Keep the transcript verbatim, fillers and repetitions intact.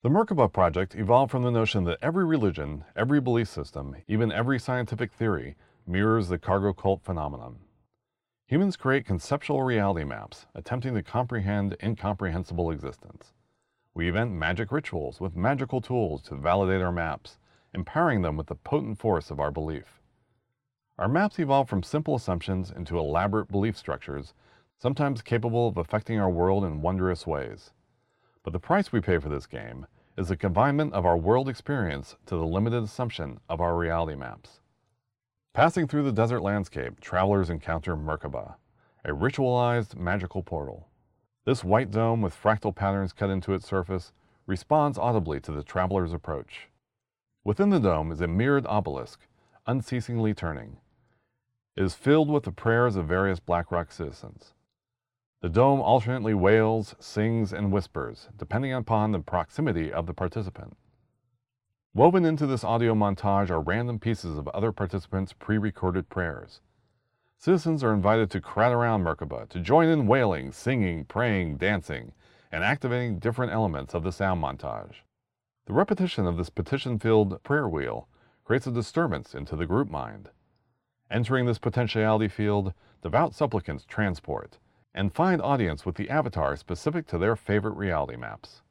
The Merkaba project evolved from the notion that every religion, every belief system, even every scientific theory, mirrors the cargo cult phenomenon. Humans create conceptual reality maps, attempting to comprehend incomprehensible existence. We invent magic rituals with magical tools to validate our maps, empowering them with the potent force of our belief. Our maps evolve from simple assumptions into elaborate belief structures, sometimes capable of affecting our world in wondrous ways. But the price we pay for this game is the confinement of our world experience to the limited assumption of our reality maps. Passing through the desert landscape, travelers encounter Merkaba, a ritualized magical portal. This white dome with fractal patterns cut into its surface responds audibly to the traveler's approach. Within the dome is a mirrored obelisk, unceasingly turning. It is filled with the prayers of various Blackrock citizens. The dome alternately wails, sings, and whispers, depending upon the proximity of the participant. Woven into this audio montage are random pieces of other participants' pre-recorded prayers. Citizens are invited to crowd around Merkaba to join in wailing, singing, praying, dancing, and activating different elements of the sound montage. The repetition of this petition-filled prayer wheel creates a disturbance into the group mind. Entering this potentiality field, devout supplicants transport and find audience with the avatar specific to their favorite reality maps.